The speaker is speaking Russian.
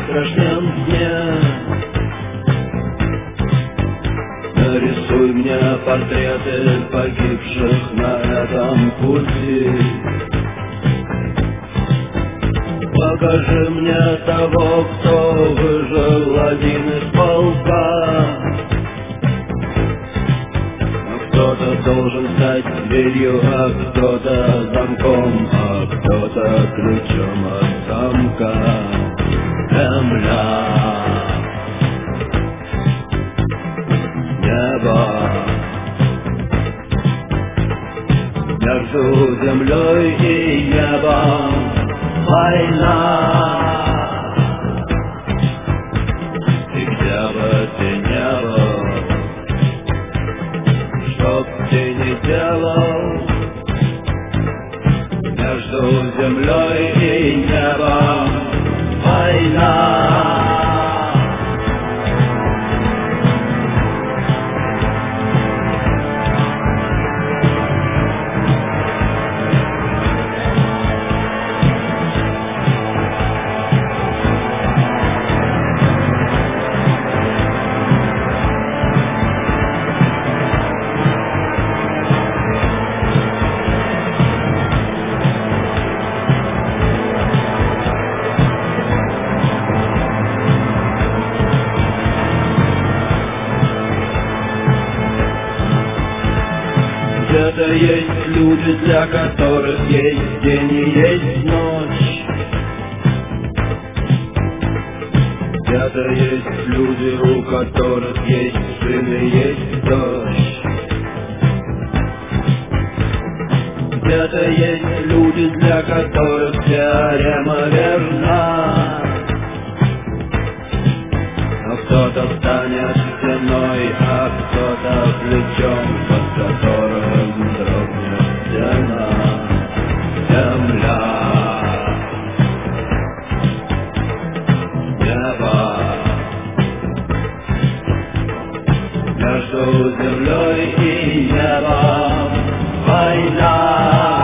завтрашнем дне. Нарисуй мне портреты погибших на этом пути. Покажи мне того, кто выжил один из полка. Кто-то должен стать дверью, а кто-то замком, а кто-то ключом от замка. Земля, небо, между землей и небом война. И где бы ты не был, чтоб ты не делал, между землей и небом война. Где-то есть люди, для которых есть день и есть ночь. Где-то есть люди, у которых есть сын и есть дочь. Где-то есть люди, для которых теорема верна. Но кто-то станет стеной, а кто-то плечом, под которым дрогнет стена. Земля, небо, между землей и небом война.